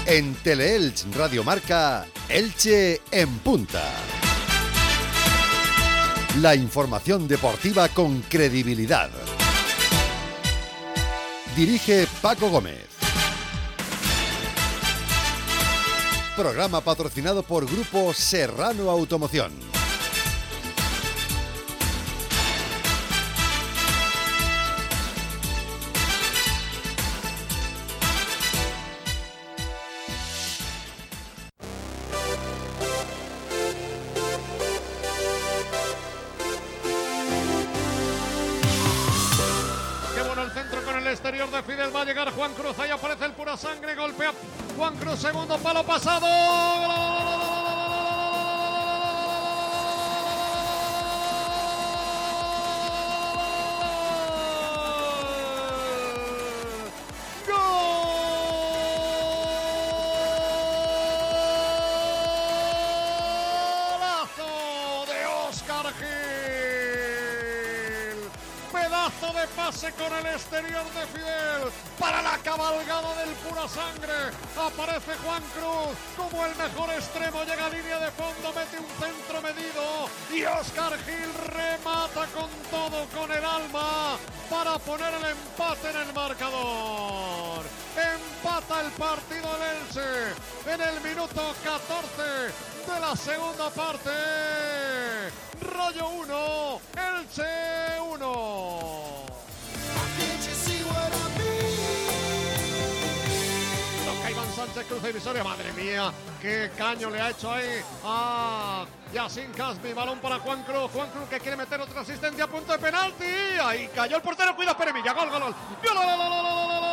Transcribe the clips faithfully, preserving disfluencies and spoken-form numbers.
En Teleelch Radio Marca, Elche en punta. La información deportiva con credibilidad. Dirige Paco Gómez. Programa patrocinado por Grupo Serrano Automoción. Exterior de Fidel, va a llegar Juan Cruz, ahí aparece el pura sangre, golpea Juan Cruz, segundo palo pasado. De pase con el exterior de Fidel para la cabalgada del pura sangre. Aparece Juan Cruz como el mejor extremo, llega a línea de fondo, mete un centro medido y Óscar Gil remata con todo, con el alma, para poner el empate en el marcador. Empata el partido el Elche en el minuto catorce de la segunda parte. Rayo uno, Elche uno. Toca Iván Sánchez, cruza divisoria. Madre mía, qué caño le ha hecho ahí a Yacine Casmi. Balón para Juan Cruz. Juan Cruz que quiere meter otra asistencia a punto de penalti. Ahí cayó el portero. Cuida Peremilla. Gol, gol, gol. Gol, gol, gol, gol, gol, gol.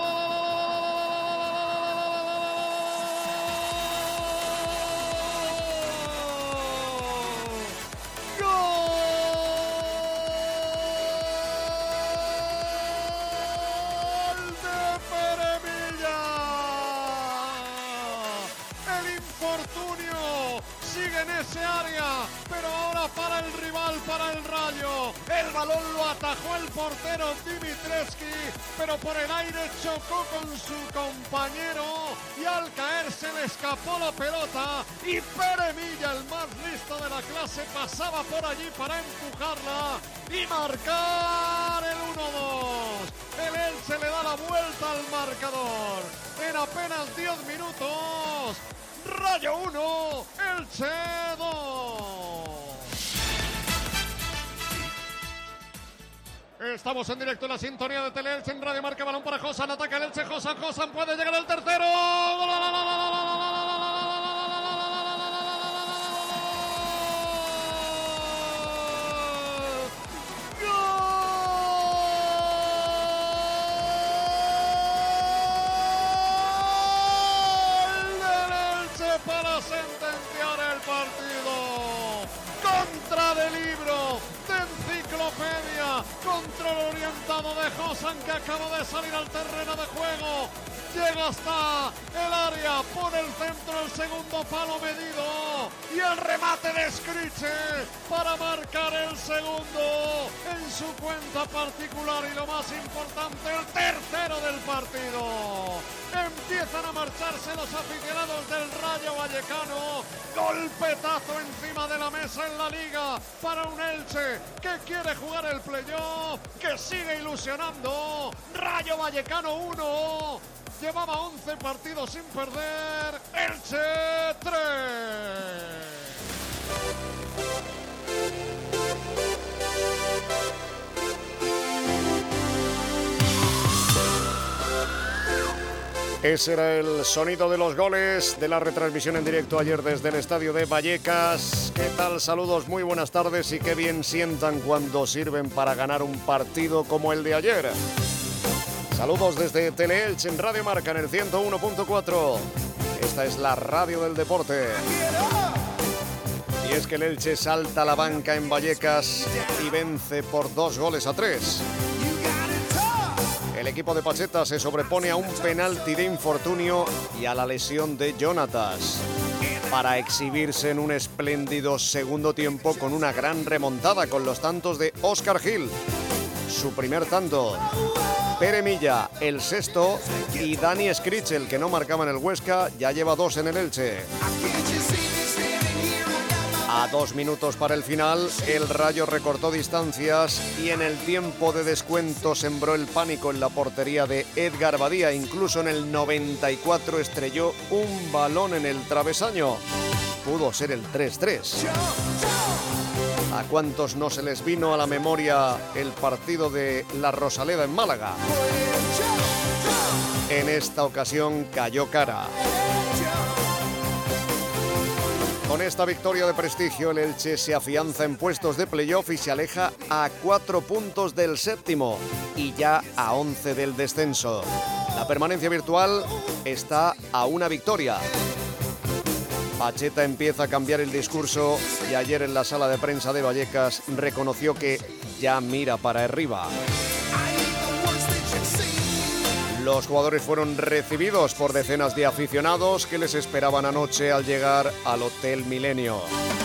En ese área, pero ahora para el rival, para el Rayo. El balón lo atajó el portero Dimitrescu, pero por el aire chocó con su compañero y al caer se le escapó la pelota y Peremilla, el más listo de la clase, pasaba por allí para empujarla y marcar el uno dos. El Elche le da la vuelta al marcador en apenas diez minutos. Rayo uno, Elche dos. Estamos en directo en la sintonía de Teleelche en Radio Marca. Balón para Josan, ataca el Elche, Josan, Josan puede llegar al tercero. Para sentenciar el partido. Contra de libro, de enciclopedia, control orientado de Josan, que acaba de salir al terreno de juego. Llega hasta el área, pone el centro, el segundo palo medido y el remate de Scriche para marcar el segundo en su cuenta particular y lo más importante, el tercero del partido. Empiezan a marcharse los aficionados del Rayo Vallecano. Golpetazo encima de la mesa en la Liga para un Elche que quiere jugar el playoff, que sigue ilusionando. Rayo Vallecano uno. Llevaba once partidos sin perder. Elche tres. Ese era el sonido de los goles de la retransmisión en directo ayer desde el estadio de Vallecas. ¿Qué tal? Saludos, muy buenas tardes y qué bien sientan cuando sirven para ganar un partido como el de ayer. Saludos desde Teleelch en Radio Marca en el ciento uno punto cuatro. Esta es la radio del deporte. Y es que el Elche salta a la banca en Vallecas y vence por dos goles a tres. El equipo de Pacheta se sobrepone a un penalti de infortunio y a la lesión de Jonatas para exhibirse en un espléndido segundo tiempo con una gran remontada con los tantos de Óscar Gil. su primer tanto. Pere Milla, el sexto, y Dani Escrich, el que no marcaba en el Huesca, ya lleva dos en el Elche. A dos minutos para el final, el Rayo recortó distancias y en el tiempo de descuento sembró el pánico en la portería de Edgar Badía. Incluso en el noventa y cuatro estrelló un balón en el travesaño. Pudo ser el tres tres. ¿A cuántos no se les vino a la memoria el partido de la Rosaleda en Málaga? En esta ocasión cayó cara. Con esta victoria de prestigio, el Elche se afianza en puestos de playoff y se aleja a cuatro puntos del séptimo y ya a once del descenso. La permanencia virtual está a una victoria. Pacheta empieza a cambiar el discurso y ayer en la sala de prensa de Vallecas reconoció que ya mira para arriba. Los jugadores fueron recibidos por decenas de aficionados que les esperaban anoche al llegar al Hotel Milenio.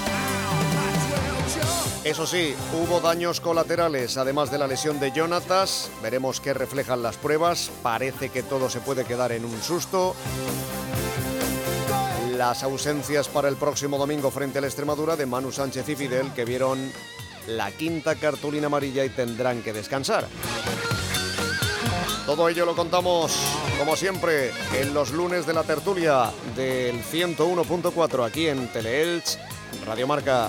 Eso sí, hubo daños colaterales, además de la lesión de Jonatas. Veremos qué reflejan las pruebas. Parece que todo se puede quedar en un susto. Las ausencias para el próximo domingo frente a la Extremadura de Manu Sánchez y Fidel, que vieron la quinta cartulina amarilla y tendrán que descansar. Todo ello lo contamos, como siempre, en los lunes de la tertulia del ciento uno punto cuatro aquí en Teleelch, Radio Marca.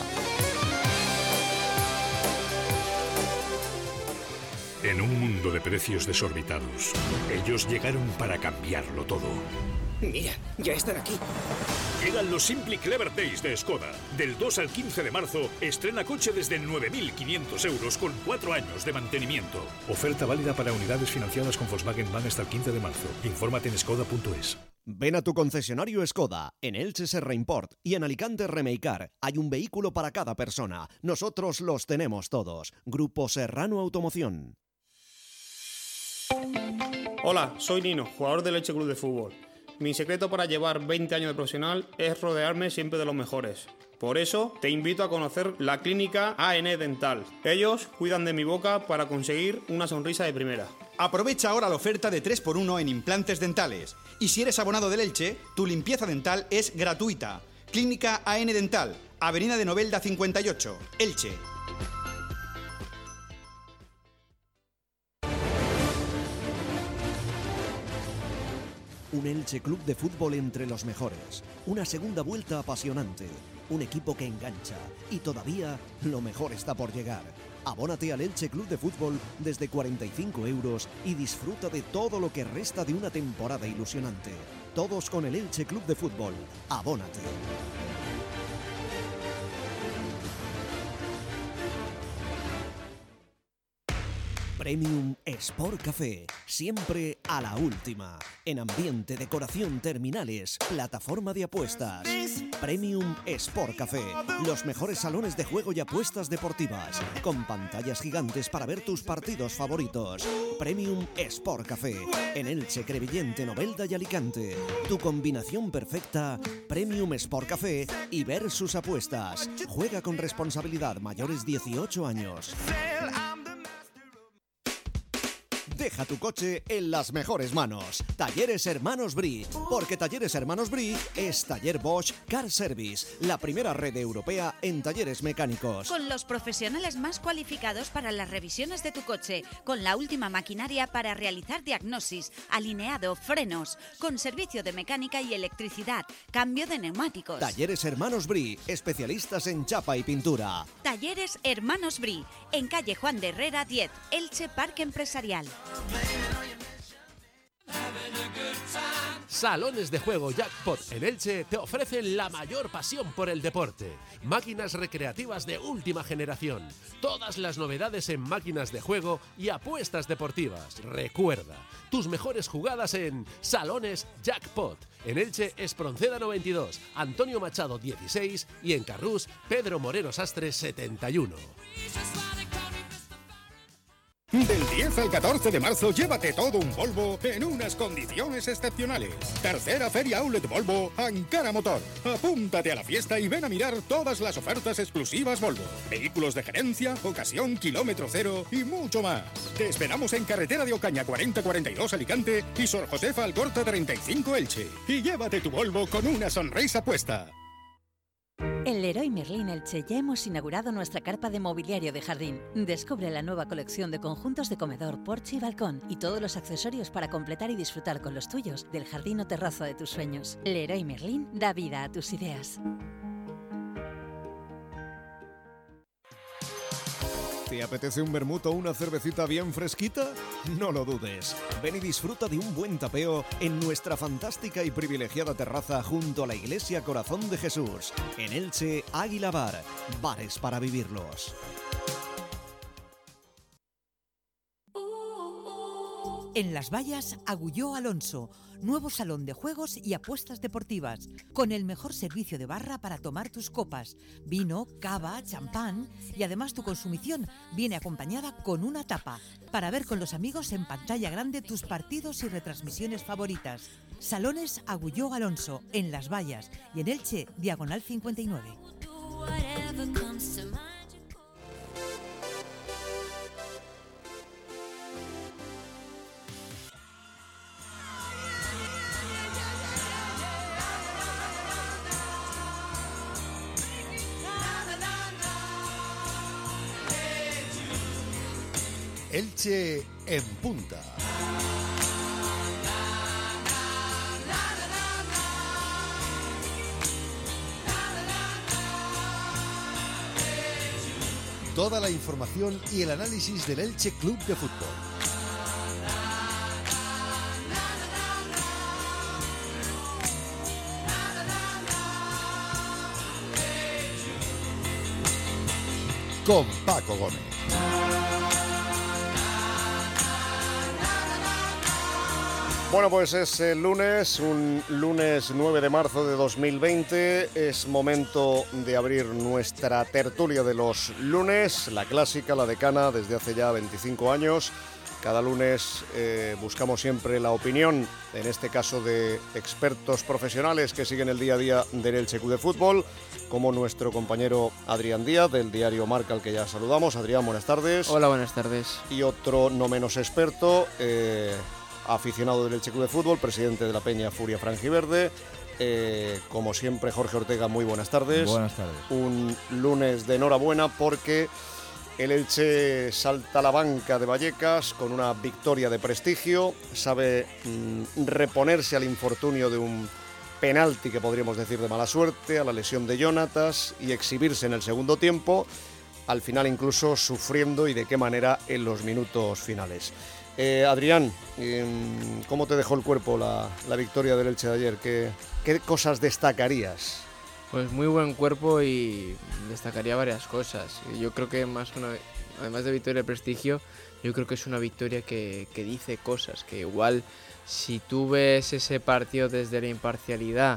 En un mundo de precios desorbitados, ellos llegaron para cambiarlo todo. Mira, ya están aquí. Llegan los Simply Clever Days de Skoda. Del dos al quince de marzo, estrena coche desde nueve mil quinientos euros con cuatro años de mantenimiento. Oferta válida para unidades financiadas con Volkswagen Van hasta el quince de marzo. Infórmate en skoda punto es. Ven a tu concesionario Skoda, en Elche Serra Import y en Alicante Remeicar. Hay un vehículo para cada persona. Nosotros los tenemos todos. Grupo Serrano Automoción. Hola, soy Nino, jugador del Elche Club de Fútbol. Mi secreto para llevar veinte años de profesional es rodearme siempre de los mejores. Por eso te invito a conocer la clínica A N Dental. Ellos cuidan de mi boca para conseguir una sonrisa de primera. Aprovecha ahora la oferta de tres por uno en implantes dentales. Y si eres abonado del Elche, tu limpieza dental es gratuita. Clínica A N Dental, Avenida de Novelda cincuenta y ocho, Elche. Un Elche Club de Fútbol entre los mejores. Una segunda vuelta apasionante. Un equipo que engancha. Y todavía lo mejor está por llegar. Abónate al Elche Club de Fútbol desde cuarenta y cinco euros y disfruta de todo lo que resta de una temporada ilusionante. Todos con el Elche Club de Fútbol. Abónate. Premium Sport Café, siempre a la última. En ambiente, decoración, terminales, plataforma de apuestas. Premium Sport Café, los mejores salones de juego y apuestas deportivas, con pantallas gigantes para ver tus partidos favoritos. Premium Sport Café, en Elche, Crevillente, Novelda y Alicante. Tu combinación perfecta, Premium Sport Café y ver sus apuestas. Juega con responsabilidad, mayores dieciocho años. Deja tu coche en las mejores manos. Talleres Hermanos Brie, porque Talleres Hermanos Brie es Taller Bosch Car Service, la primera red europea en talleres mecánicos. Con los profesionales más cualificados para las revisiones de tu coche, con la última maquinaria para realizar diagnosis, alineado, frenos, con servicio de mecánica y electricidad, cambio de neumáticos. Talleres Hermanos Brie, especialistas en chapa y pintura. Talleres Hermanos Brie, en calle Juan de Herrera diez, Elche Parque Empresarial. Salones de juego Jackpot en Elche te ofrecen la mayor pasión por el deporte. Máquinas recreativas de última generación. Todas las novedades en máquinas de juego y apuestas deportivas. Recuerda, tus mejores jugadas en Salones Jackpot. En Elche, Espronceda noventa y dos, Antonio Machado dieciséis y en Carrús, Pedro Moreno Sastre setenta y uno. Del diez al catorce de marzo, llévate todo un Volvo en unas condiciones excepcionales. Tercera Feria Outlet Volvo, Ankara Motor. Apúntate a la fiesta y ven a mirar todas las ofertas exclusivas Volvo. Vehículos de gerencia, ocasión, kilómetro cero y mucho más. Te esperamos en carretera de Ocaña cuarenta cuarenta y dos Alicante y Sor Josefa Alcorta treinta y cinco Elche. Y llévate tu Volvo con una sonrisa puesta. En Leroy Merlin Elche ya hemos inaugurado nuestra carpa de mobiliario de jardín. Descubre la nueva colección de conjuntos de comedor, porche y balcón y todos los accesorios para completar y disfrutar con los tuyos del jardín o terraza de tus sueños. Leroy Merlin da vida a tus ideas. ¿Te apetece un vermut o una cervecita bien fresquita? No lo dudes. Ven y disfruta de un buen tapeo en nuestra fantástica y privilegiada terraza junto a la Iglesia Corazón de Jesús. En Elche, Águila Bar. Bares para vivirlos. En Las Vallas, Agulló Alonso, nuevo salón de juegos y apuestas deportivas, con el mejor servicio de barra para tomar tus copas, vino, cava, champán, y además tu consumición viene acompañada con una tapa, para ver con los amigos en pantalla grande tus partidos y retransmisiones favoritas. Salones Agulló Alonso, en Las Vallas, y en Elche, Diagonal cincuenta y nueve. Elche en punta. Toda la información y el análisis del Elche Club de Fútbol. Con Paco Gómez. Bueno, pues es el lunes, un lunes nueve de marzo de dos mil veinte. Es momento de abrir nuestra tertulia de los lunes, la clásica, la decana, desde hace ya veinticinco años. Cada lunes eh, buscamos siempre la opinión, en este caso de expertos profesionales que siguen el día a día del Elche Club de Fútbol, como nuestro compañero Adrián Díaz, del diario Marca, al que ya saludamos. Adrián, buenas tardes. Hola, buenas tardes. Y otro no menos experto, eh, aficionado del Elche Club de Fútbol, presidente de la Peña Furia Franjiverde. Eh, como siempre, Jorge Ortega, muy buenas tardes. Buenas tardes. Un lunes de enhorabuena porque el Elche salta a la banca de Vallecas con una victoria de prestigio. Sabe mmm, reponerse al infortunio de un penalti, que podríamos decir de mala suerte, a la lesión de Jonatas, y exhibirse en el segundo tiempo, al final incluso sufriendo, y de qué manera, en los minutos finales. Eh, Adrián, eh, ¿cómo te dejó el cuerpo la, la victoria del Elche de ayer? ¿Qué, qué cosas destacarías? Pues muy buen cuerpo, y destacaría varias cosas. Yo creo que más una, además de victoria de prestigio, yo creo que es una victoria que, que dice cosas, que igual si tú ves ese partido desde la imparcialidad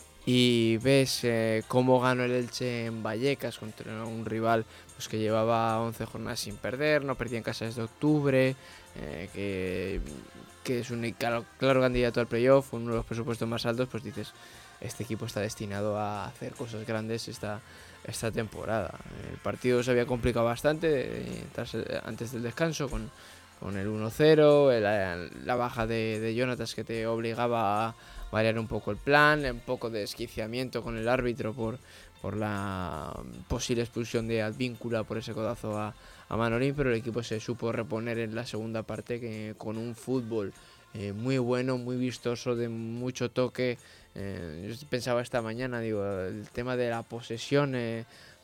y ves eh, cómo ganó el Elche en Vallecas contra un rival pues, que llevaba once jornadas sin perder, no perdía en casa desde octubre, eh, que, que es un claro, claro candidato al playoff, uno de los presupuestos más altos, pues dices, este equipo está destinado a hacer cosas grandes esta, esta temporada. El partido se había complicado bastante eh, tras, antes del descanso con, con el uno cero, la, la baja de, de Jonatas, que te obligaba a variar un poco el plan, un poco de desquiciamiento con el árbitro por, por la posible expulsión de Advíncula por ese codazo a, a Manolín, pero el equipo se supo reponer en la segunda parte, que con un fútbol eh, muy bueno, muy vistoso, de mucho toque. Eh, yo pensaba esta mañana, digo, el tema de la posesión, eh,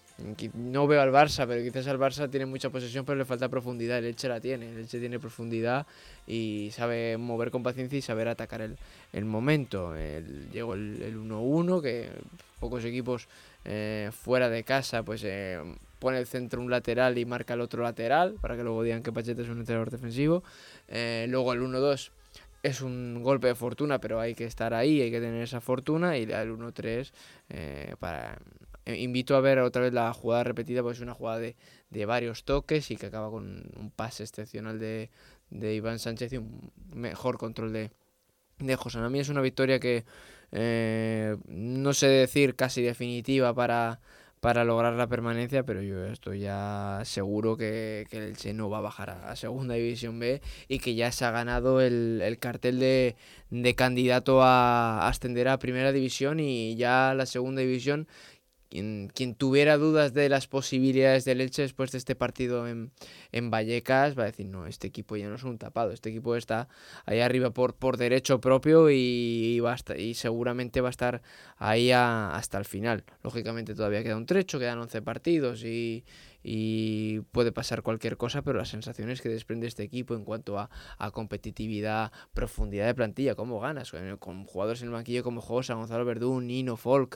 no veo al Barça, pero quizás al Barça tiene mucha posesión, pero le falta profundidad. El Elche la tiene, el Elche tiene profundidad y sabe mover con paciencia y saber atacar el, el momento. El, llegó el, el uno uno, que pocos equipos eh, fuera de casa pues eh, pone el centro un lateral y marca el otro lateral, para que luego digan que Pacheta es un entrenador defensivo. Eh, luego el uno dos es un golpe de fortuna, pero hay que estar ahí, hay que tener esa fortuna, y el uno tres eh, para invito a ver otra vez la jugada repetida, porque es una jugada de, de varios toques y que acaba con un pase excepcional de, de Iván Sánchez y un mejor control de, de José. A mí es una victoria que eh, no sé decir casi definitiva para, para lograr la permanencia, pero yo estoy ya seguro que, que el Elche no va a bajar a, a Segunda División B y que ya se ha ganado el, el cartel de, de candidato a ascender a Primera División, y ya la Segunda División, Quien, quien tuviera dudas de las posibilidades del Elche después de este partido en, en Vallecas va a decir, no, este equipo ya no es un tapado, este equipo está ahí arriba por, por derecho propio y, y, va a estar, y seguramente va a estar ahí a, hasta el final. Lógicamente todavía queda un trecho, quedan once partidos y, y puede pasar cualquier cosa, pero las sensaciones que desprende este equipo en cuanto a, a competitividad, profundidad de plantilla, cómo ganas, con, con jugadores en el banquillo como Josa, Gonzalo Verdún, Nino, Folk,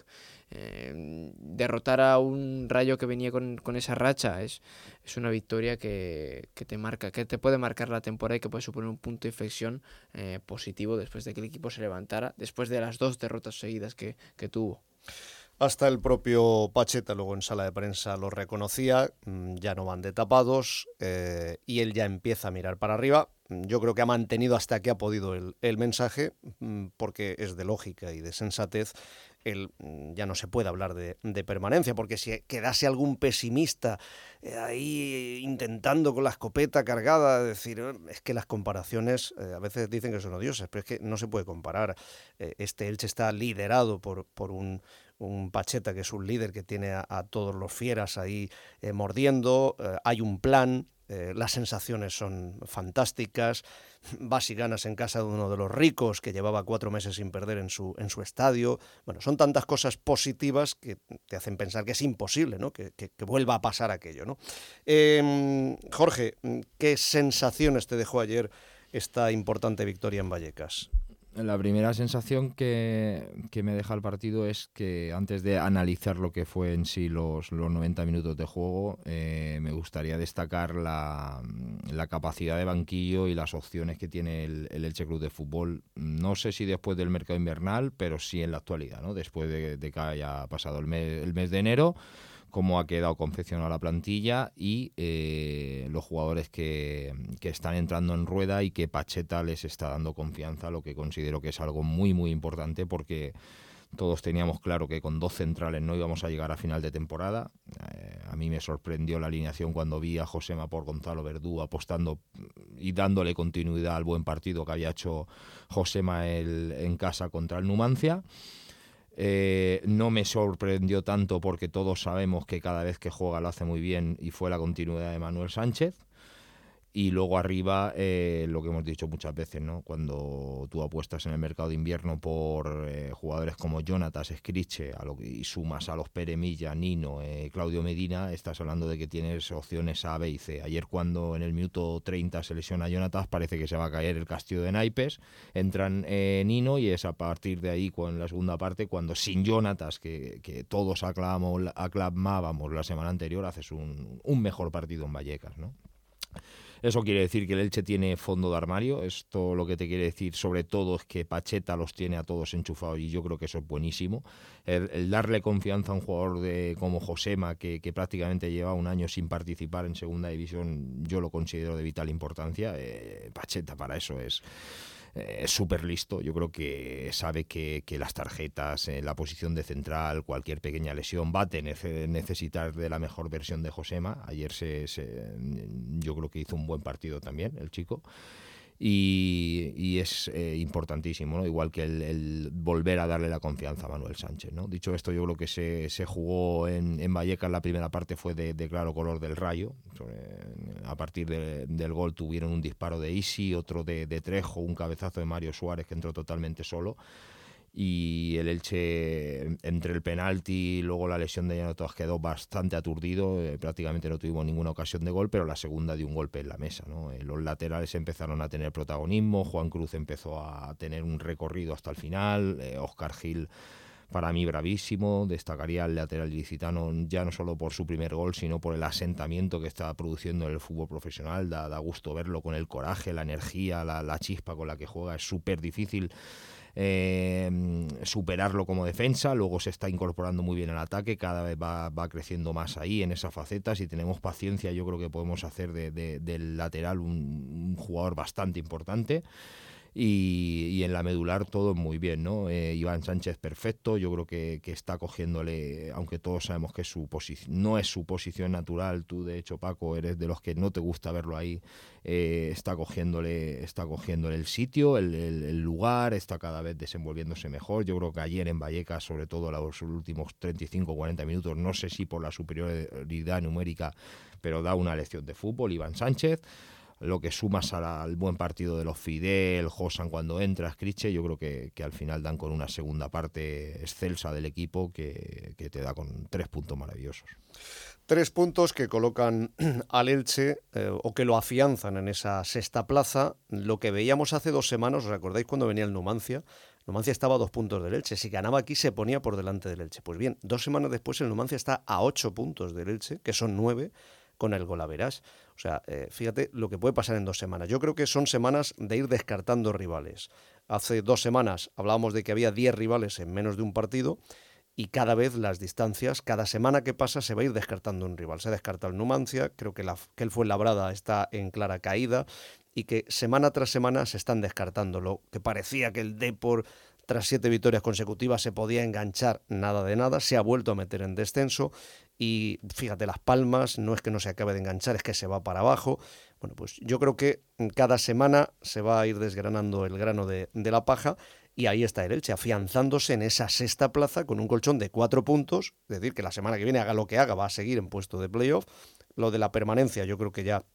eh, derrotar a un Rayo que venía con, con esa racha es, es una victoria que, que te marca, que te puede marcar la temporada y que puede suponer un punto de inflexión eh, positivo después de que el equipo se levantara, después de las dos derrotas seguidas que, que tuvo. Hasta el propio Pacheta luego en sala de prensa lo reconocía, ya no van de tapados eh, y él ya empieza a mirar para arriba. Yo creo que ha mantenido hasta que ha podido el, el mensaje, porque es de lógica y de sensatez. Él ya no se puede hablar de, de permanencia, porque si quedase algún pesimista eh, ahí intentando con la escopeta cargada, decir, es que las comparaciones eh, a veces dicen que son odiosas, pero es que no se puede comparar. Eh, este Elche está liderado por, por un... un Pacheta que es un líder que tiene a, a todos los fieras ahí eh, mordiendo, eh, hay un plan, eh, las sensaciones son fantásticas, vas y ganas en casa de uno de los ricos que llevaba cuatro meses sin perder en su, en su estadio. Bueno, son tantas cosas positivas que te hacen pensar que es imposible, ¿no? que, que, que vuelva a pasar aquello, ¿no? Eh, Jorge, ¿qué sensaciones te dejó ayer esta importante victoria en Vallecas? La primera sensación que, que me deja el partido es que antes de analizar lo que fue en sí los, los noventa minutos de juego, eh, me gustaría destacar la, la capacidad de banquillo y las opciones que tiene el, el Elche Club de Fútbol. No sé si después del mercado invernal, pero sí en la actualidad, ¿no? Después de, de que haya pasado el mes, el mes de enero, cómo ha quedado confeccionada la plantilla y eh, los jugadores que, que están entrando en rueda y que Pacheta les está dando confianza, lo que considero que es algo muy muy importante, porque todos teníamos claro que con dos centrales no íbamos a llegar a final de temporada. Eh, a mí me sorprendió la alineación cuando vi a Josema por Gonzalo Verdú apostando y dándole continuidad al buen partido que había hecho Josema el, en casa contra el Numancia. Eh, no me sorprendió tanto porque todos sabemos que cada vez que juega lo hace muy bien y fue la continuidad de Manuel Sánchez. Y luego arriba, eh, lo que hemos dicho muchas veces, ¿no? Cuando tú apuestas en el mercado de invierno por eh, jugadores como Jonatas, Scriche, a lo, y sumas a los Pere Milla, Nino, eh, Claudio Medina, estás hablando de que tienes opciones A, B y C. Ayer cuando en el minuto treinta se lesiona Jonatas, parece que se va a caer el castillo de naipes, entran eh, Nino y es a partir de ahí, con la segunda parte, cuando sin Jonatas, que, que todos aclamamos, aclamábamos la semana anterior, haces un, un mejor partido en Vallecas, ¿no? Eso quiere decir que el Elche tiene fondo de armario. Esto lo que te quiere decir sobre todo es que Pacheta los tiene a todos enchufados y yo creo que eso es buenísimo. El, el darle confianza a un jugador de, como Josema, que, que prácticamente lleva un año sin participar en Segunda División, yo lo considero de vital importancia. Eh, Pacheta para eso es... es súper listo. Yo creo que sabe que, que las tarjetas, eh, la posición de central, cualquier pequeña lesión va a tener, necesitar de la mejor versión de Josema. Ayer se, se, yo creo que hizo un buen partido también el chico y, y es eh, importantísimo, ¿no? Igual que el, el volver a darle la confianza a Manuel Sánchez, ¿no? Dicho esto, yo creo que se, se jugó en, en Vallecas. La primera parte fue de, de claro color del Rayo. A partir de, del gol tuvieron un disparo de Isi, otro de, de Trejo, un cabezazo de Mario Suárez que entró totalmente solo. Y el Elche, entre el penalti y luego la lesión de Jonatas, quedó bastante aturdido. Eh, prácticamente no tuvimos ninguna ocasión de gol, pero la segunda dio un golpe en la mesa, ¿no? Eh, los laterales empezaron a tener protagonismo, Juan Cruz empezó a tener un recorrido hasta el final, eh, Óscar Gil para mí bravísimo. Destacaría al lateral ilicitano ya no solo por su primer gol, sino por el asentamiento que está produciendo en el fútbol profesional. Da, da gusto verlo con el coraje, la energía, la, la chispa con la que juega. Es súper difícil Eh, superarlo como defensa. Luego se está incorporando muy bien al ataque, cada vez va, va creciendo más ahí en esa faceta. Si tenemos paciencia, yo creo que podemos hacer de, de, del lateral un, un jugador bastante importante. Y, y en la medular todo muy bien, ¿no? Eh, Iván Sánchez perfecto, yo creo que, que está cogiéndole, aunque todos sabemos que su posición no es su posición natural. Tú, de hecho, Paco, eres de los que no te gusta verlo ahí. Eh, está cogiéndole está cogiéndole el sitio, el, el, el lugar, está cada vez desenvolviéndose mejor. Yo creo que ayer en Vallecas, sobre todo los últimos treinta y cinco cuarenta minutos, no sé si por la superioridad numérica, pero da una lección de fútbol Iván Sánchez. Lo que sumas al buen partido de los Fidel, Josan cuando entra, Scriche, yo creo que, que al final dan con una segunda parte excelsa del equipo que, que te da con tres puntos maravillosos. Tres puntos que colocan al Elche eh, o que lo afianzan en esa sexta plaza. Lo que veíamos hace dos semanas, ¿os acordáis cuando venía el Numancia? Numancia estaba a dos puntos del Elche. Si ganaba aquí se ponía por delante del Elche. Pues bien, dos semanas después el Numancia está a ocho puntos del Elche, que son nueve, con el golaverás. O sea, eh, fíjate lo que puede pasar en dos semanas. Yo creo que son semanas de ir descartando rivales. Hace dos semanas hablábamos de que había diez rivales en menos de un partido y cada vez las distancias, cada semana que pasa se va a ir descartando un rival. Se ha descartado el Numancia, creo que, la, que el Fuenlabrada está en clara caída y que semana tras semana se están descartando. Lo que parecía que el Depor, tras siete victorias consecutivas, se podía enganchar, nada de nada, se ha vuelto a meter en descenso. Y fíjate, Las Palmas no es que no se acabe de enganchar, es que se va para abajo. Bueno, pues yo creo que cada semana se va a ir desgranando el grano de, de la paja y ahí está el Elche, afianzándose en esa sexta plaza con un colchón de cuatro puntos. Es decir, que la semana que viene, haga lo que haga, va a seguir en puesto de playoff. Lo de la permanencia yo creo que ya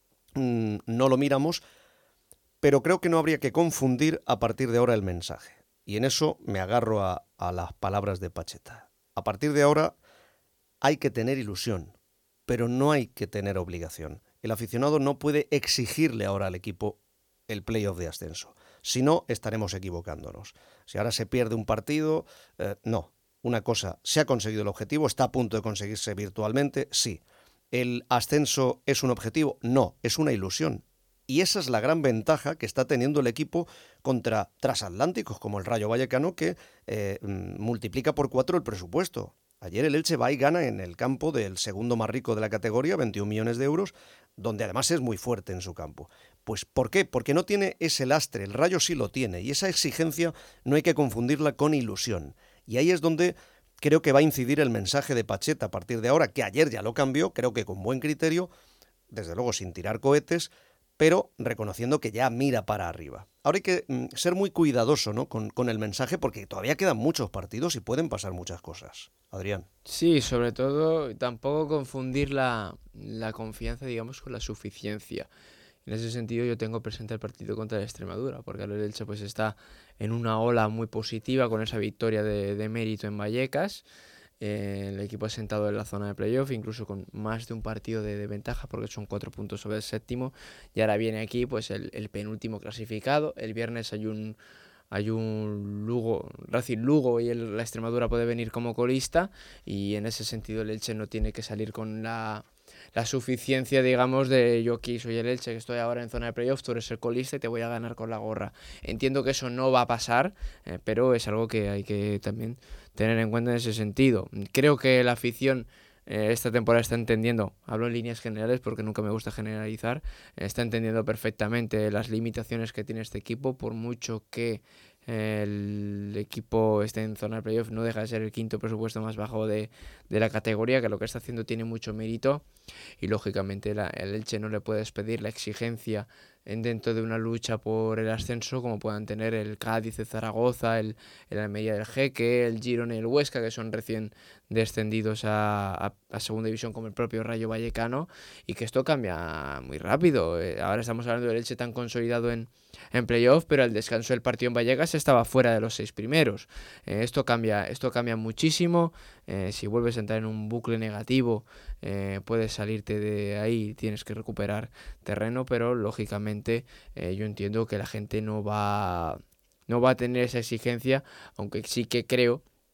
mmm, no lo miramos, pero creo que no habría que confundir a partir de ahora el mensaje. Y en eso me agarro a, a las palabras de Pacheta. A partir de ahora hay que tener ilusión, pero no hay que tener obligación. El aficionado no puede exigirle ahora al equipo el playoff de ascenso. Si no, estaremos equivocándonos. Si ahora se pierde un partido, eh, no. Una cosa, se ha conseguido el objetivo, está a punto de conseguirse virtualmente, sí. ¿El ascenso es un objetivo? No, es una ilusión. Y esa es la gran ventaja que está teniendo el equipo contra transatlánticos como el Rayo Vallecano, que eh, multiplica por cuatro el presupuesto. Ayer el Elche va y gana en el campo del segundo más rico de la categoría, veintiún millones de euros, donde además es muy fuerte en su campo. Pues ¿por qué? Porque no tiene ese lastre, el Rayo sí lo tiene, y esa exigencia no hay que confundirla con ilusión. Y ahí es donde creo que va a incidir el mensaje de Pacheta a partir de ahora, que ayer ya lo cambió, creo que con buen criterio, desde luego sin tirar cohetes, pero reconociendo que ya mira para arriba. Ahora hay que mm, ser muy cuidadoso, ¿no? con, con el mensaje, porque todavía quedan muchos partidos y pueden pasar muchas cosas. Adrián. Sí, sobre todo tampoco confundir la, la confianza, digamos, con la suficiencia. En ese sentido yo tengo presente el partido contra la Extremadura, porque el Elche pues está en una ola muy positiva con esa victoria de, de mérito en Vallecas. Eh, el equipo ha sentado en la zona de playoff, incluso con más de un partido de, de ventaja, porque son cuatro puntos sobre el séptimo. Y ahora viene aquí pues el, el penúltimo clasificado. El viernes hay un hay un Lugo, Racing Lugo, y el, la Extremadura puede venir como colista. Y en ese sentido el Elche no tiene que salir con la, la suficiencia, digamos, de yo aquí soy el Elche, que estoy ahora en zona de playoff, tú eres el colista y te voy a ganar con la gorra. Entiendo que eso no va a pasar, eh, pero es algo que hay que también tener en cuenta en ese sentido. Creo que la afición eh, esta temporada está entendiendo, hablo en líneas generales porque nunca me gusta generalizar, eh, está entendiendo perfectamente las limitaciones que tiene este equipo, por mucho que eh, el equipo esté en zona de playoff, no deja de ser el quinto presupuesto más bajo de, de la categoría, que lo que está haciendo tiene mucho mérito y lógicamente la, el Elche no le puedes pedir la exigencia en dentro de una lucha por el ascenso como puedan tener el Cádiz, el Zaragoza, el, el Almería del Jeque, el Girona y el Huesca, que son recién descendidos a, a, a segunda división, como el propio Rayo Vallecano, y que esto cambia muy rápido. Eh, ahora estamos hablando del Elche tan consolidado en, en playoff, pero al descanso del partido en Vallecas estaba fuera de los seis primeros. Eh, esto cambia, esto cambia muchísimo. Eh, si vuelves a entrar en un bucle negativo, eh, puedes salirte de ahí, tienes que recuperar terreno, pero lógicamente eh, yo entiendo que la gente no va, no va a tener esa exigencia, aunque sí que creo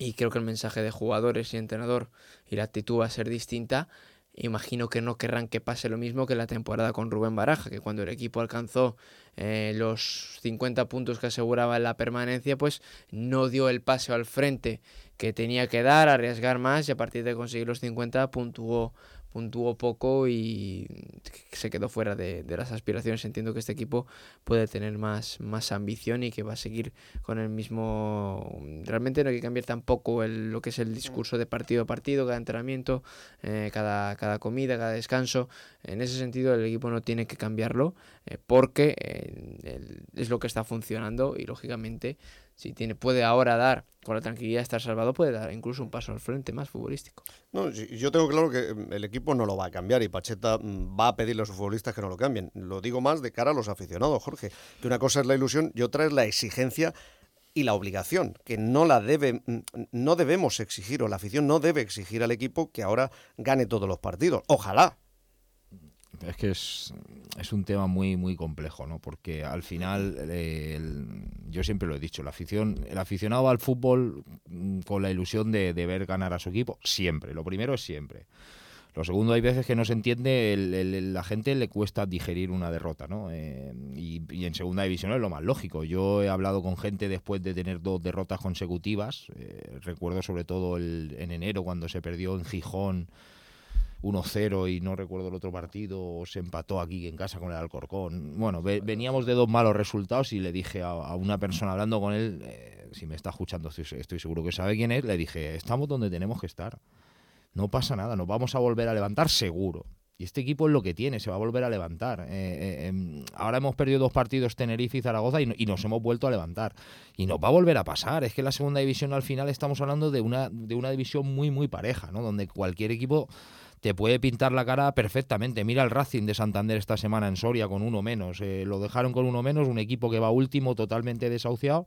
y creo que el mensaje de jugadores y entrenador y la actitud va a ser distinta. Imagino que no querrán que pase lo mismo que la temporada con Rubén Baraja, que cuando el equipo alcanzó eh, los cincuenta puntos que aseguraban la permanencia, pues no dio el paso al frente que tenía que dar, arriesgar más, y a partir de conseguir los cincuenta puntuó, puntuó poco y se quedó fuera de, de las aspiraciones. Entiendo que este equipo puede tener más, más ambición y que va a seguir con el mismo... Realmente no hay que cambiar tampoco el, lo que es el discurso de partido a partido, cada entrenamiento, eh, cada, cada comida, cada descanso. En ese sentido el equipo no tiene que cambiarlo eh, porque eh, el, es lo que está funcionando, y lógicamente si tiene, puede ahora dar, con la tranquilidad de estar salvado, puede dar incluso un paso al frente más futbolístico. No, yo tengo claro que el equipo no lo va a cambiar y Pacheta va a pedirle a sus futbolistas que no lo cambien. Lo digo más de cara a los aficionados, Jorge, que una cosa es la ilusión y otra es la exigencia y la obligación, que no la debe, no debemos exigir, o la afición no debe exigir al equipo que ahora gane todos los partidos. Ojalá. Es que es, es un tema muy muy complejo, ¿no? Porque al final, eh, el, yo siempre lo he dicho, la afición, el aficionado va al fútbol con la ilusión de, de ver ganar a su equipo, siempre. Lo primero es siempre. Lo segundo, hay veces que no se entiende, el, el, la gente le cuesta digerir una derrota, ¿no? Eh, y, y en segunda división es lo más lógico. Yo he hablado con gente después de tener dos derrotas consecutivas. Eh, recuerdo sobre todo el, en enero cuando se perdió en Gijón uno cero y no recuerdo el otro partido, se empató aquí en casa con el Alcorcón. Bueno, ve, veníamos de dos malos resultados y le dije a, a una persona hablando con él, eh, si me está escuchando estoy, estoy seguro que sabe quién es, le dije, estamos donde tenemos que estar. No pasa nada, nos vamos a volver a levantar seguro. Y este equipo es lo que tiene, se va a volver a levantar. Eh, eh, eh, ahora hemos perdido dos partidos, Tenerife y Zaragoza, y, y nos hemos vuelto a levantar. Y nos va a volver a pasar. Es que la segunda división al final estamos hablando de una, de una división muy, muy pareja, ¿no? Donde cualquier equipo te puede pintar la cara perfectamente. Mira el Racing de Santander esta semana en Soria con uno menos. Eh, lo dejaron con uno menos, un equipo que va último, totalmente desahuciado.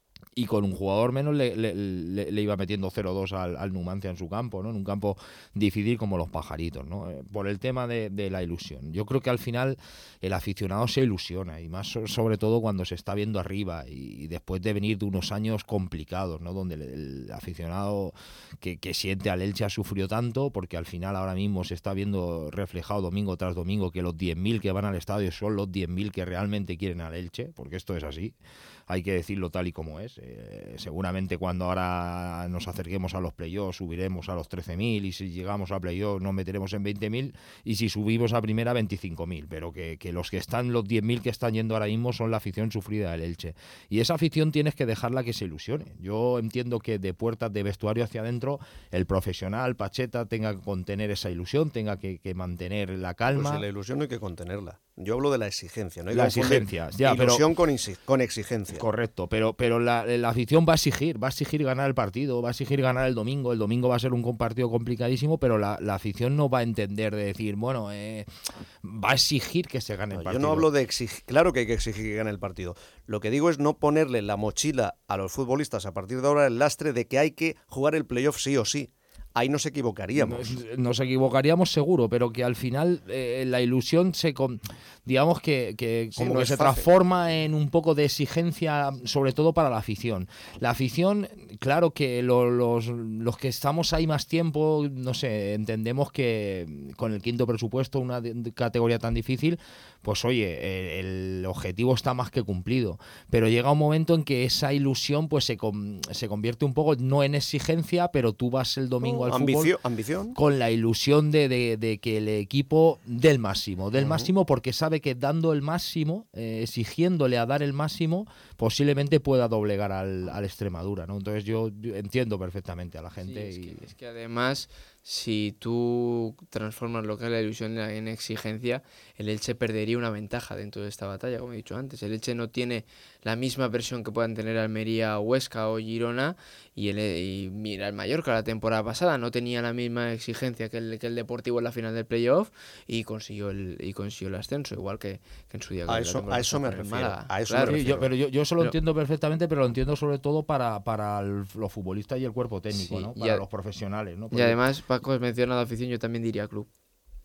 Y con un jugador menos le, le, le, le iba metiendo cero dos al, al Numancia en su campo, ¿no? En un campo difícil como los Pajaritos, ¿no? Eh, por el tema de, de la ilusión. Yo creo que al final el aficionado se ilusiona, y más so, sobre todo cuando se está viendo arriba y, y después de venir de unos años complicados, ¿no? Donde el, el aficionado que, que siente al Elche ha sufrido tanto, porque al final ahora mismo se está viendo reflejado domingo tras domingo que los diez mil que van al estadio son los diez mil que realmente quieren al Elche, porque esto es así. Hay que decirlo tal y como es. Eh, seguramente cuando ahora nos acerquemos a los playoffs subiremos a los trece mil, y si llegamos a playoffs nos meteremos en veinte mil, y si subimos a primera veinticinco mil, pero que, que los que están, los diez mil que están yendo ahora mismo son la afición sufrida del Elche. Y esa afición tienes que dejarla que se ilusione. Yo entiendo que de puertas de vestuario hacia adentro el profesional Pacheta tenga que contener esa ilusión, tenga que, que mantener la calma. Pues la ilusión no hay que contenerla. Yo hablo de la exigencia, ¿no? Hay la exigencia, ya, ilusión pero, con, con exigencia. Correcto, pero, pero la, la afición va a exigir, va a exigir ganar el partido, va a exigir ganar el domingo. El domingo va a ser un partido complicadísimo, pero la, la afición no va a entender de decir, bueno, eh, va a exigir que se gane no, el partido. Yo no hablo de exigir, claro que hay que exigir que gane el partido. Lo que digo es no ponerle la mochila a los futbolistas a partir de ahora el lastre de que hay que jugar el playoff sí o sí. Ahí nos equivocaríamos. Nos, nos equivocaríamos seguro, pero que al final eh, la ilusión se, digamos que, que sí, como no que se fácil. transforma en un poco de exigencia, sobre todo para la afición. La afición, claro que lo, los, los que estamos ahí más tiempo, no sé, entendemos que con el quinto presupuesto, una de, de categoría tan difícil, pues oye, el, el objetivo está más que cumplido. Pero llega un momento en que esa ilusión pues se, com, se convierte un poco, no en exigencia, pero tú vas el domingo al Ambicio, fútbol ambición. con la ilusión de, de, de que el equipo dé el máximo, del uh-huh. máximo, porque sabe que dando el máximo, eh, exigiéndole a dar el máximo, posiblemente pueda doblegar al, al Extremadura, ¿no? Entonces yo, yo entiendo perfectamente a la gente. Sí, es, y... que, es que además, si tú transformas lo que es la ilusión en exigencia, el Elche perdería una ventaja dentro de esta batalla, como he dicho antes. El Elche no tiene la misma presión que puedan tener Almería, Huesca o Girona, y, el, y mira, el Mallorca la temporada pasada no tenía la misma exigencia que el, que el Deportivo en la final del playoff y consiguió el, y consiguió el ascenso, igual que, que en su día. A eso, a eso me refiero. A eso claro, me sí, refiero. Yo, pero yo, yo eso lo pero, entiendo perfectamente, pero lo entiendo sobre todo para, para el, los futbolistas y el cuerpo técnico, sí, ¿no? Para a, los profesionales, ¿no? Porque... Y además, Paco has mencionado afición, yo también diría club.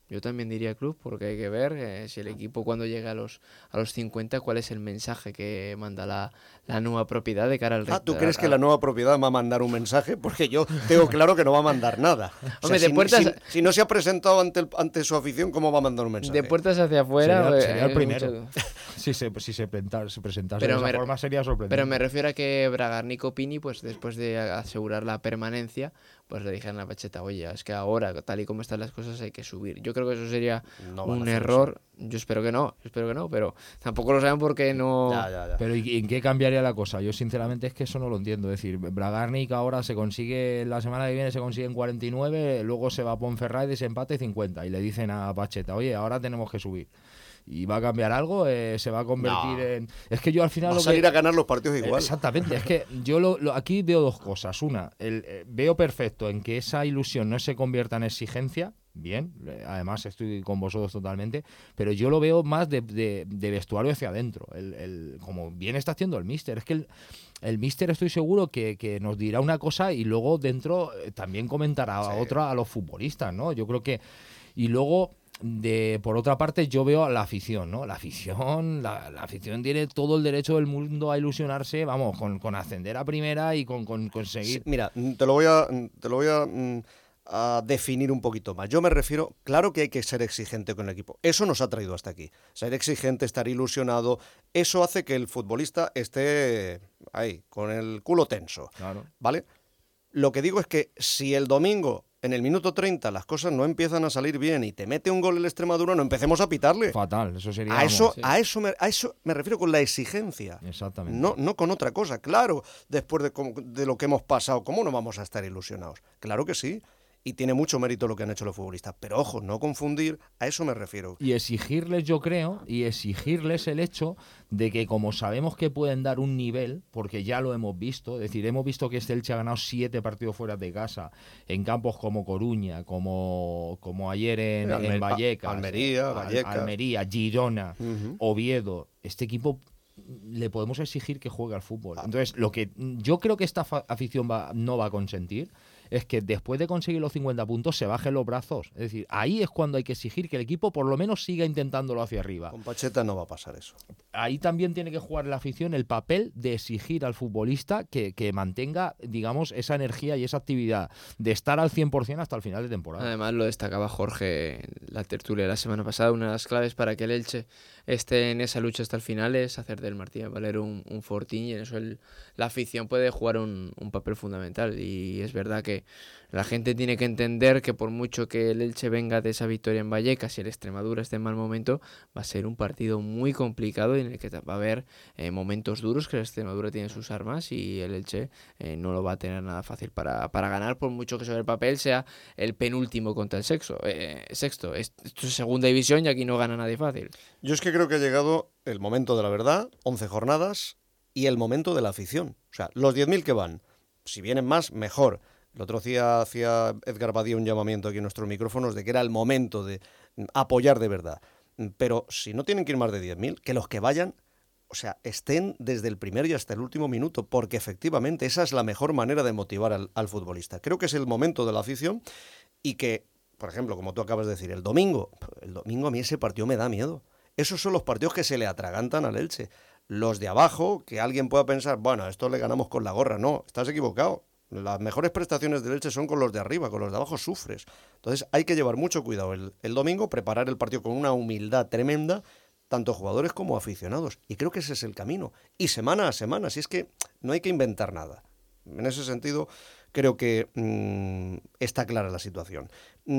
Yo también diría club, porque hay que ver eh, si el equipo cuando llegue a los a los cincuenta, cuál es el mensaje que manda la, la nueva propiedad de cara al Ah, ¿tú a- crees a- que la nueva propiedad va a mandar un mensaje? Porque yo tengo claro que no va a mandar nada. O sea, Hombre, de si, puertas- si- si no se ha presentado ante, el- ante su afición, ¿cómo va a mandar un mensaje? de puertas hacia afuera? Sería, eh, sería el hay primero. mucho- Si se, si se, presenta- se presentase Pero de esa me, forma sería sorprendente. pero me refiero a que Bragarnik Pini, pues después de asegurar la permanencia, pues le dijeron a Pacheta, oye, es que ahora, tal y como están las cosas, hay que subir. Yo creo que eso sería No van a un hacer error. Yo espero que no, espero que no, pero tampoco lo saben porque no... Pero ¿y en qué cambiaría la cosa? Yo sinceramente es que eso no lo entiendo. Es decir, Bragarnik ahora se consigue, la semana que viene se consigue en cuarenta y nueve, luego se va a Ponferrada y desempate cincuenta. Y le dicen a Pacheta, oye, ahora tenemos que subir. ¿Y va a cambiar algo? Eh, ¿Se va a convertir No. en...? Es que yo al final... Va a lo salir que... a ganar los partidos igual. Exactamente, es que yo lo, lo- aquí veo dos cosas. Una, el, eh, veo perfecto en que esa ilusión no se convierta en exigencia. Bien, eh, además estoy con vosotros totalmente, pero yo lo veo más de, de- de vestuario hacia adentro, el, el- como bien está haciendo el míster. Es que el, el míster estoy seguro que, que nos dirá una cosa y luego dentro eh, también comentará Sí. otra a los futbolistas, ¿no? Yo creo que... Y luego... De, por otra parte, yo veo a la afición, ¿no? La afición, la, la afición tiene todo el derecho del mundo a ilusionarse, vamos, con, con ascender a primera y con, con conseguir... Sí, mira, mm, te lo voy a, mm, te lo voy a, mm, a definir un poquito más. Yo me refiero, claro que hay que ser exigente con el equipo. Eso nos ha traído hasta aquí. Ser exigente, estar ilusionado, eso hace que el futbolista esté ahí, con el culo tenso. Claro. ¿Vale? Lo que digo es que si el domingo, en el minuto treinta, las cosas no empiezan a salir bien y te mete un gol el Extremadura, no empecemos a pitarle. Fatal, eso sería... A eso, vamos, a eso, me, a eso me refiero con la exigencia. Exactamente. No, no con otra cosa. Claro, después de, cómo- de lo que hemos pasado, ¿cómo no vamos a estar ilusionados? Claro que sí. Y tiene mucho mérito lo que han hecho los futbolistas. Pero ojo, no confundir, a eso me refiero. Y exigirles, yo creo, y exigirles el hecho de que como sabemos que pueden dar un nivel, porque ya lo hemos visto, es decir, hemos visto que este Elche ha ganado siete partidos fuera de casa, en campos como Coruña, como, como ayer en, Almer- en Vallecas, Almería, Al- Vallecas. Almería, Girona, Ujú. Oviedo, este equipo le podemos exigir que juegue al fútbol. Entonces, lo que yo creo que esta fa- afición va, no va a consentir es que después de conseguir los cincuenta puntos se bajen los brazos. Es decir, ahí es cuando hay que exigir que el equipo por lo menos siga intentándolo hacia arriba. Con Pacheta no va a pasar eso. Ahí también tiene que jugar la afición el papel de exigir al futbolista que, que mantenga, digamos, esa energía y esa actividad de estar al cien por ciento hasta el final de temporada. Además lo destacaba Jorge en la tertulia de la semana pasada, una de las claves para que el Elche esté en esa lucha hasta el final es hacer del Martínez Valero un, un fortín, y en eso el- la afición puede jugar un, un papel fundamental. Y es verdad que la gente tiene que entender que por mucho que el Elche venga de esa victoria en Vallecas y el Extremadura esté en mal momento, va a ser un partido muy complicado y en el que va a haber eh, momentos duros, que el Extremadura tiene sus armas y el Elche eh, no lo va a tener nada fácil para, para ganar, por mucho que sobre el papel sea el penúltimo contra el sexto. Eh, sexto. Esto es segunda división y aquí no gana nadie fácil. Yo es que creo que ha llegado el momento de la verdad, once jornadas, y el momento de la afición. O sea, los diez mil que van, si vienen más, mejor. El otro día hacía Edgar Badía un llamamiento aquí en nuestros micrófonos de que era el momento de apoyar de verdad. Pero si no tienen que ir más de diez mil, que los que vayan, o sea, estén desde el primer y hasta el último minuto, porque efectivamente esa es la mejor manera de motivar al, al futbolista. Creo que es el momento de la afición y que, por ejemplo, como tú acabas de decir, el domingo, el domingo a mí ese partido me da miedo. Esos son los partidos que se le atragantan al Elche. Los de abajo, que alguien pueda pensar, bueno, a esto le ganamos con la gorra. No, estás equivocado. Las mejores prestaciones del Elche son con los de arriba, con los de abajo sufres. Entonces hay que llevar mucho cuidado el, el domingo, preparar el partido con una humildad tremenda, tanto jugadores como aficionados. Y creo que ese es el camino. Y semana a semana, si es que no hay que inventar nada. En ese sentido, creo que mmm, está clara la situación.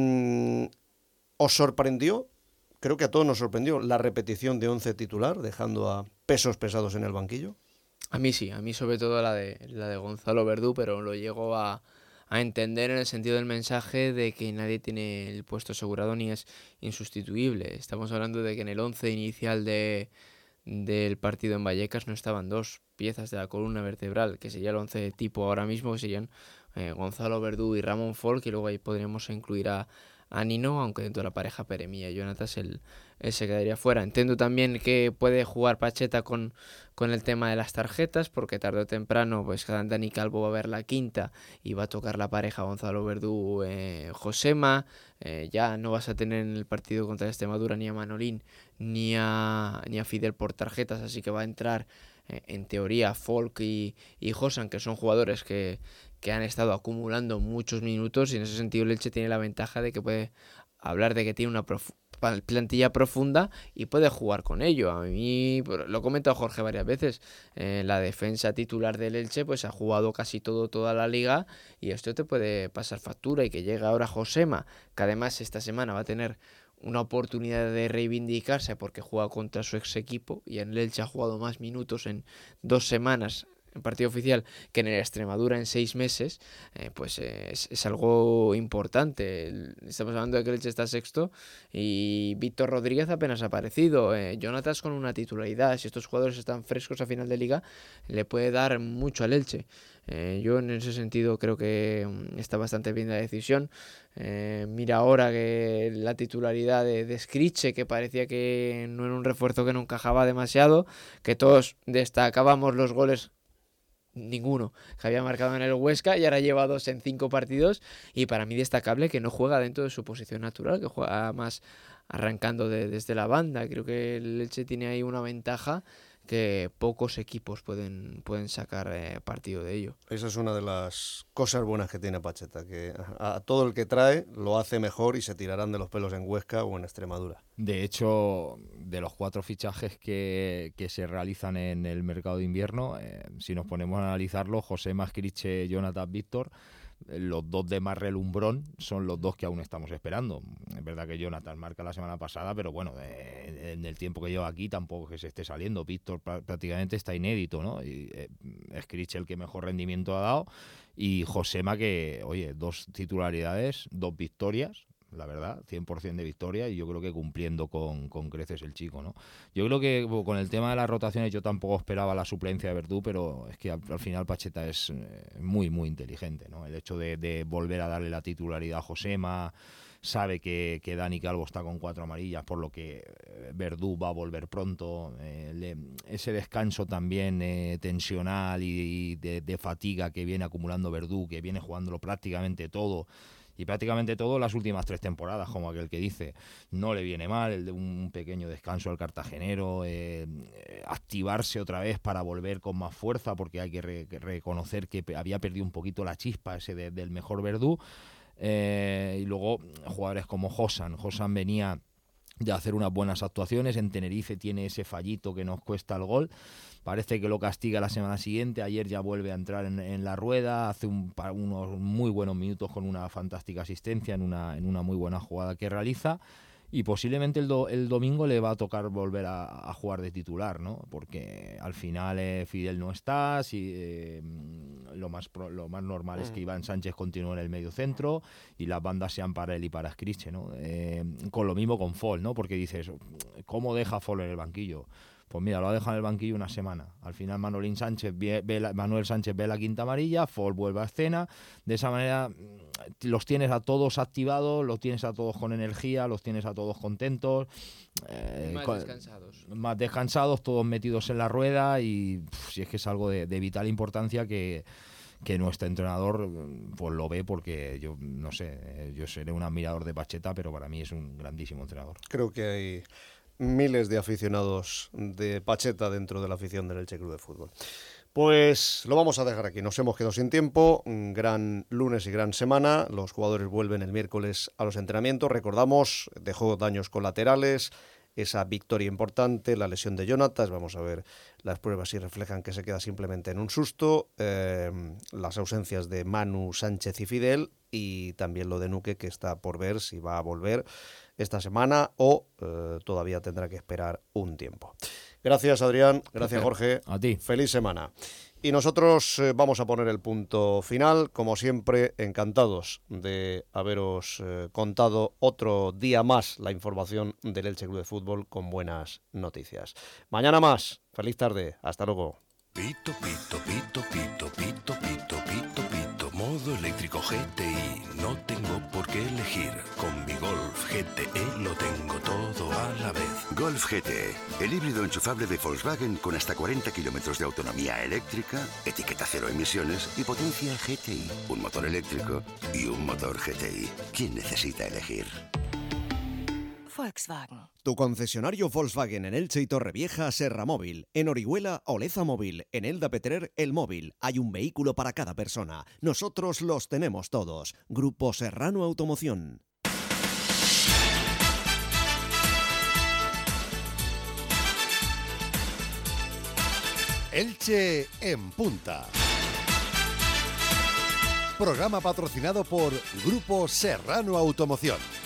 Mm, ¿Os sorprendió? Creo que a todos nos sorprendió la repetición de once titular, dejando a pesos pesados en el banquillo. A mí sí, a mí sobre todo la de, la de Gonzalo Verdú, pero lo llego a, a entender en el sentido del mensaje de que nadie tiene el puesto asegurado ni es insustituible. Estamos hablando de que en el once inicial de, del partido en Vallecas no estaban dos piezas de la columna vertebral, que sería el once tipo ahora mismo, que serían eh, Gonzalo Verdú y Ramón Folk, y luego ahí podríamos incluir a, a Nino, aunque dentro de la pareja Peremilla y Jonatas él, él se quedaría fuera. Entiendo también que puede jugar Pacheta con, con el tema de las tarjetas, porque tarde o temprano pues Dani Calvo va a ver la quinta y va a tocar la pareja Gonzalo Verdú, eh, Josema. Eh, ya no vas a tener en el partido contra Extremadura ni a Manolín ni a, ni a Fidel por tarjetas, así que va a entrar eh, en teoría Folk y, y Josan, que son jugadores que que han estado acumulando muchos minutos, y en ese sentido el Elche tiene la ventaja de que puede hablar de que tiene una prof- plantilla profunda y puede jugar con ello. A mí, lo ha comentado Jorge varias veces, eh, la defensa titular del Elche pues ha jugado casi todo, toda la liga, y esto te puede pasar factura, y que llega ahora Josema, que además esta semana va a tener una oportunidad de reivindicarse porque juega contra su ex equipo, y en el Elche ha jugado más minutos en dos semanas en partido oficial que en el Extremadura en seis meses, eh, pues eh, es, es algo importante. Estamos hablando de que el Elche está sexto y Víctor Rodríguez apenas ha aparecido. Eh, Jonatas con una titularidad. Si estos jugadores están frescos a final de liga, le puede dar mucho al Elche. Eh, yo en ese sentido creo que está bastante bien la decisión. Eh, mira ahora que la titularidad de, de Scriche, que parecía que no era un refuerzo que no encajaba demasiado, que todos destacábamos los goles, ninguno que había marcado en el Huesca, y ahora lleva dos en cinco partidos, y para mí destacable que no juega dentro de su posición natural, que juega más arrancando de, desde la banda. Creo que el Elche tiene ahí una ventaja que pocos equipos pueden, pueden sacar eh, partido de ello. Esa es una de las cosas buenas que tiene Pacheta, que a, a todo el que trae lo hace mejor y se tirarán de los pelos en Huesca o en Extremadura. De hecho, de los cuatro fichajes que, que se realizan en el mercado de invierno, eh, si nos ponemos a analizarlo, José Mascriche, Jonatas, Víctor, los dos de más relumbrón son los dos que aún estamos esperando. Es verdad que Jonathan marca la semana pasada, pero bueno, eh, en el tiempo que lleva aquí tampoco es que se esté saliendo. Víctor prácticamente está inédito, ¿no? Y eh, es Crich el que mejor rendimiento ha dado, y Josema, que, oye, dos titularidades, dos victorias, la verdad, cien por ciento de victoria, y yo creo que cumpliendo con, con creces el chico, ¿no? Yo creo que con el tema de las rotaciones yo tampoco esperaba la suplencia de Verdú, pero es que al, al final Pacheta es muy, muy inteligente, ¿no? El hecho de, de volver a darle la titularidad a Josema, sabe que, que Dani Calvo está con cuatro amarillas, por lo que Verdú va a volver pronto. Eh, le, ese descanso también eh, tensional y, y de, de fatiga que viene acumulando Verdú, que viene jugándolo prácticamente todo, y prácticamente todo las últimas tres temporadas, como aquel que dice, no le viene mal el de un pequeño descanso al cartagenero, eh, activarse otra vez para volver con más fuerza, porque hay que, re, que reconocer que había perdido un poquito la chispa ese de, del mejor Verdú. Eh, y luego jugadores como Josan. Josan venía de hacer unas buenas actuaciones, en Tenerife tiene ese fallito que nos cuesta el gol, parece que lo castiga la semana siguiente, ayer ya vuelve a entrar en, en la rueda, hace un, unos muy buenos minutos con una fantástica asistencia en una, en una muy buena jugada que realiza, y posiblemente el, do, el domingo le va a tocar volver a, a jugar de titular, ¿no? Porque al final eh, Fidel no está, si, eh, lo, más pro, lo más normal mm. es que Iván Sánchez continúe en el medio centro y las bandas sean para él y para Scriche, ¿no? Eh, con lo mismo con Fall, ¿no? Porque dices, ¿cómo deja Fall en el banquillo? Pues mira, lo ha dejado en el banquillo una semana. Al final Manolín Sánchez ve, ve la, Manuel Sánchez ve la quinta amarilla, Fall vuelve a escena. De esa manera los tienes a todos activados, los tienes a todos con energía, los tienes a todos contentos. Eh, más con, descansados. Más descansados, todos metidos en la rueda, y pff, si es que es algo de, de vital importancia que... que nuestro entrenador pues lo ve, porque yo no sé, yo seré un admirador de Pacheta, pero para mí es un grandísimo entrenador. Creo que hay miles de aficionados de Pacheta dentro de la afición del Elche Club de Fútbol. Pues lo vamos a dejar aquí, nos hemos quedado sin tiempo. Un gran lunes y gran semana. Los jugadores vuelven el miércoles a los entrenamientos. Recordamos, dejó daños colaterales, esa victoria importante, la lesión de Jonatas. Vamos a ver las pruebas si reflejan que se queda simplemente en un susto. Eh, las ausencias de Manu, Sánchez y Fidel, y también lo de Nuque, que está por ver si va a volver esta semana o eh, todavía tendrá que esperar un tiempo. Gracias, Adrián. Gracias, Jorge. A ti. Feliz semana. Y nosotros eh, vamos a poner el punto final. Como siempre, encantados de haberos eh, contado otro día más la información del Elche Club de Fútbol con buenas noticias. Mañana más. Feliz tarde. Hasta luego. Pito, pito, pito, pito, pito, pito, pito, pito, modo eléctrico. eléctrico G T I. No tengo por qué elegir. Con mi Golf G T E lo tengo todo a la vez. Golf G T E, el híbrido enchufable de Volkswagen con hasta cuarenta kilómetros de autonomía eléctrica, etiqueta cero emisiones y potencia G T I. Un motor eléctrico y un motor G T I. ¿Quién necesita elegir? Volkswagen. Tu concesionario Volkswagen en Elche y Torrevieja, Serra Móvil. En Orihuela, Oleza Móvil. En Elda Petrer, El Móvil. Hay un vehículo para cada persona. Nosotros los tenemos todos. Grupo Serrano Automoción. Elche en punta. Programa patrocinado por Grupo Serrano Automoción.